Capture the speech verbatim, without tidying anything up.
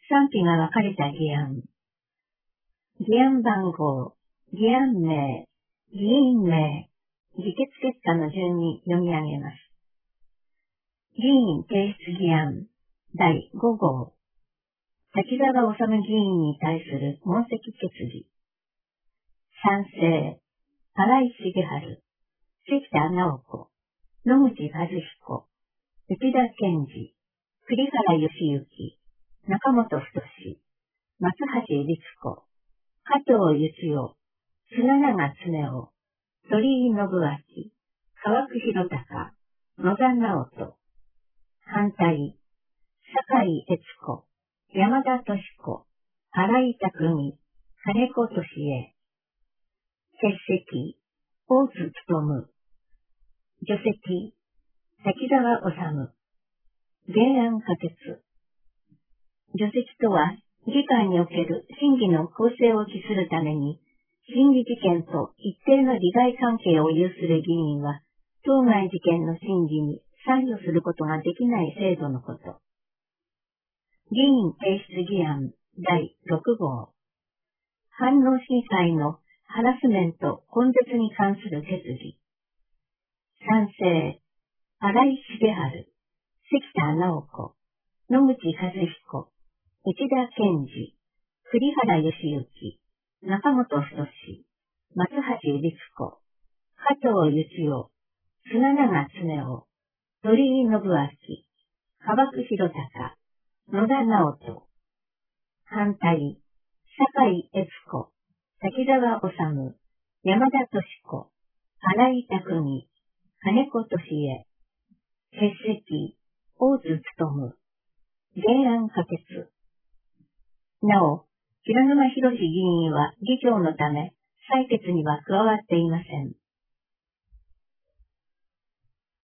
賛否が分かれた議案。議案番号、議案名、議員名、議決結果の順に読み上げます。議員提出議案、だいご号。滝沢治議員に対する問責決議。賛成、新井茂春、関田直子、野口和彦、内田健二、栗原義行、中本太、松橋律子、加藤幸雄、砂永恒夫、鳥居信明、川久弘隆、野田直人。反対、坂井悦子、山田敏子、新井拓海、金子敏恵。欠席、大津勉。除籍、滝沢治。原案可決。除籍とは、議会における審議の公正を期するために、審議事件と一定の利害関係を有する議員は、当該事件の審議に参与することができない制度のこと。議員提出議案だいろく号。飯能市議会のハラスメント根絶に関する決議。賛成、新井茂春、関田直子、野口和彦、内田健二、栗原義行、中本太、松橋律子、加藤幸雄、砂永恒夫、鳥居信明、川久弘隆、野田直人。反対、坂井悦子、滝沢治、山田敏子、新井拓海、金子敏恵。欠席、大津勉。原案可決。なお、平沼博議員は議長のため、採決には加わっていません。